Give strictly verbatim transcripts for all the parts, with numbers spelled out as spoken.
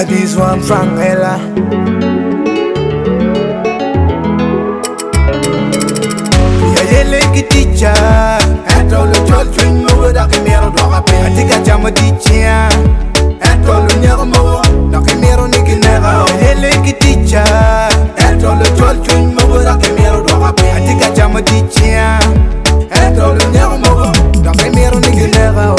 This one from Ella. Like teacher, and all the children know that I made a dog. I think I jam a teacher, and all the never more. Knock a mirror, Nicky never. Like a teacher, and all the children know that I made a dog. I think I jam a teacher, and all the never more. Knock a mirror, Nicky never.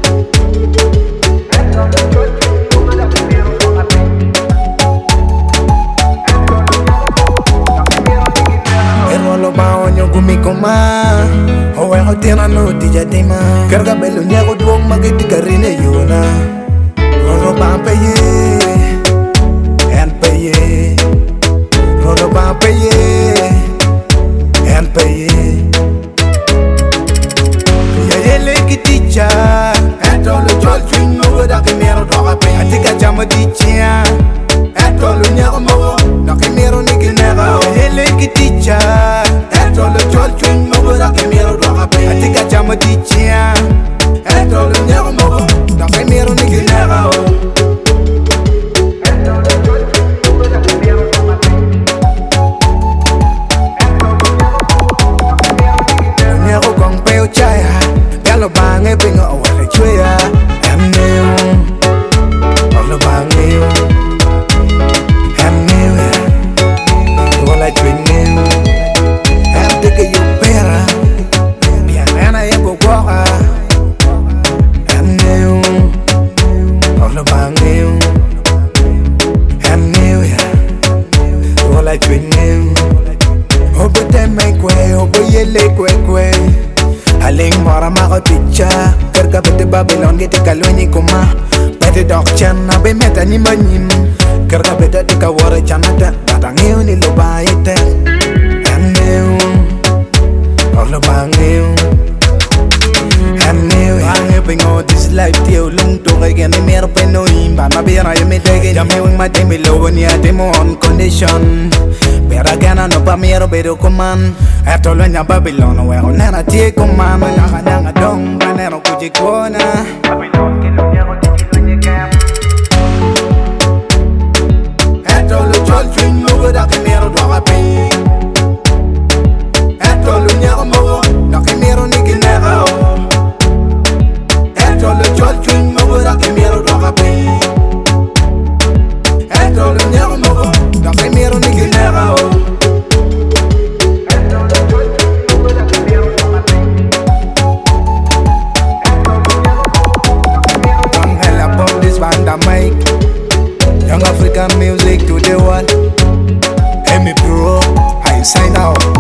Kuma oh I hotina no tija tema karga belu nyago duong magiti karine yuna rono pampaye and paye rono pampaye and paye ya yele kiticha and all the children know that I mero doga pe atika jama ticha and all nyago mo na kemero nikinera yele kiticha all the children know that I made a dog. I think I jam a teacher, and all the never more. Now I made a nigga never. And all the children know that I made a dog. Never gone pale child. Gallo bang a bing or what a tree. And new, all the bang new, and new, all I drink new. Que yo pera, pianana y boca, and new, all the bang new, and new, yeah, all I drink new. Oh, but then make way, oh, but you lick way, I link more of my teacher, Kerka Betty Babylon, get a caloni coma, Betty Dog Chan, I be met any money, Kerka Betty take a water chanata, but I'm here in the buy it, and new. All the bang new, and new. I'm helping all this life till long to again. I'm here to know him, but my beer I made again. I'm here with my team below and yeah, demo on condition. But again, I know I'm here to be the command. After learning about Babylon, where on a take command, and I'm a young dong, and I'm a good corner. Babylon, can you never take it when you can? After all the children know that I can hear a dog pay. All the never more, knock a mirror, Nicky never. And all the children know that I can mirror dog pay. And all the never more, knock a mirror, Nicky never. And all the children know that I can mirror dog pay. Don't hell about this band I make. Young African music to the world. Hey me bro, I sign out.